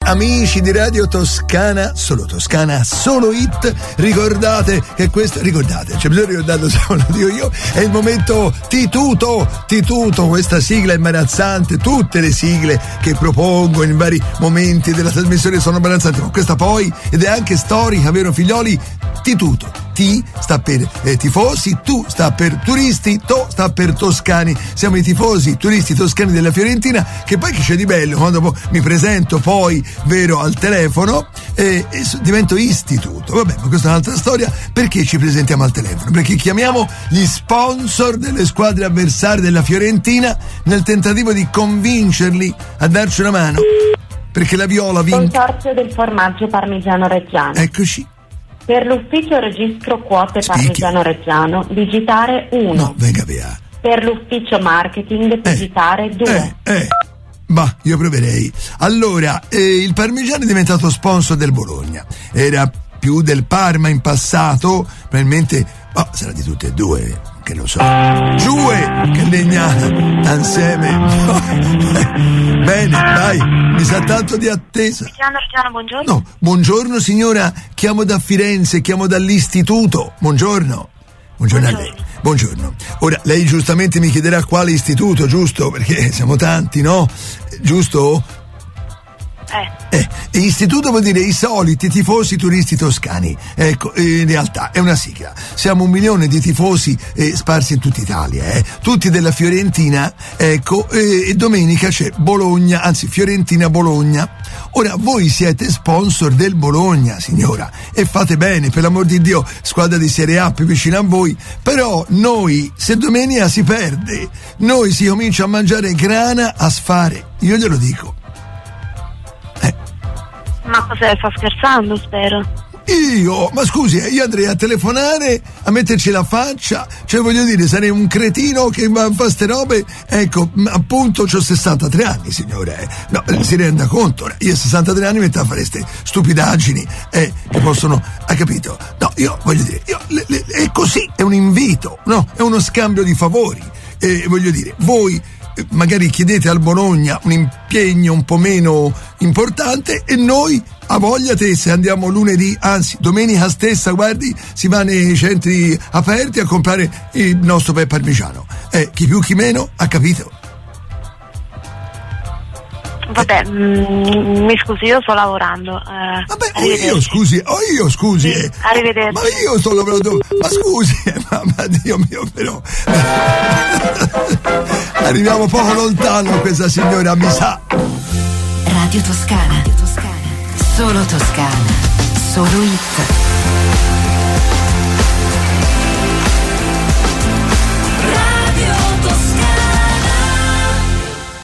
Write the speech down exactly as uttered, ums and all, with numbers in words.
amici di Radio Toscana, solo Toscana, solo hit. Ricordate che questo, ricordate, c'è bisogno di ricordarlo, se lo dico io, è il momento Tituto, Tituto, questa sigla imbarazzante. Tutte le sigle che propongo in vari momenti della trasmissione sono imbarazzanti, ma questa poi, ed è anche storica, vero figlioli? Tituto. T sta per eh, tifosi, tu sta per turisti, to sta per toscani. Siamo i tifosi, turisti toscani della Fiorentina, che poi che c'è di bello, quando po- mi presento poi, vero, al telefono, eh, e divento istituto. Vabbè, ma questa è un'altra storia. Perché ci presentiamo al telefono? Perché chiamiamo gli sponsor delle squadre avversarie della Fiorentina nel tentativo di convincerli a darci una mano. Perché la Viola vinca. Consorzio del formaggio parmigiano reggiano. Eccoci. Per l'ufficio registro quote Spicchio. parmigiano reggiano, digitare uno. No, venga via. Per l'ufficio marketing, Eh, digitare due. Eh, eh. Bah, io proverei. Allora, eh, il Parmigiano è diventato sponsor del Bologna. Era più del Parma in passato, probabilmente, oh, sarà di tutte e due, che lo so. Giue, che legnata, insieme. Bene, dai, mi sa tanto di attesa. Reggiano, Reggiano, buongiorno. No, buongiorno signora, chiamo da Firenze, chiamo dall'istituto. Buongiorno. Buongiorno a lei. Buongiorno. Ora, lei giustamente mi chiederà quale istituto, giusto? Perché siamo tanti, no? Giusto? Eh. Eh, e istituto vuol dire i soliti tifosi turisti toscani. Ecco, in realtà è una sigla. Siamo un milione di tifosi eh, sparsi in tutta Italia, eh. Tutti della Fiorentina, ecco, eh, e domenica c'è Bologna, anzi Fiorentina-Bologna. Ora, voi siete sponsor del Bologna, signora, e fate bene, per l'amor di Dio, squadra di Serie A più vicina a voi, però noi, se domenica si perde, noi si comincia a mangiare grana a sfare, io glielo dico. Ma cos'è? Sta scherzando, spero. Io? Ma scusi, io andrei a telefonare, a metterci la faccia, cioè voglio dire, sarei un cretino che va a fare ste robe, ecco, appunto c'ho sessantatré anni, signore, no, si renda conto, io a sessantatré anni metto a fare ste stupidaggini, eh, che possono, ha capito? No, io voglio dire, io, le, le, è così, è un invito, no, è uno scambio di favori, eh, voglio dire, voi magari chiedete al Bologna un impegno un po' meno importante e noi a voglia te, se andiamo lunedì, anzi domenica stessa, guardi, si va nei centri aperti a comprare il nostro pe parmigiano, eh, chi più chi meno, ha capito? Vabbè, mm, mi scusi, io sto lavorando. Eh, Vabbè, o io scusi, o io scusi. Sì, eh. arrivederci. Ma io sto lavorando. Ma scusi, eh, ma, ma Dio mio, però. Arriviamo poco lontano, questa signora, mi sa. Radio Toscana. Solo Toscana. Solo hit.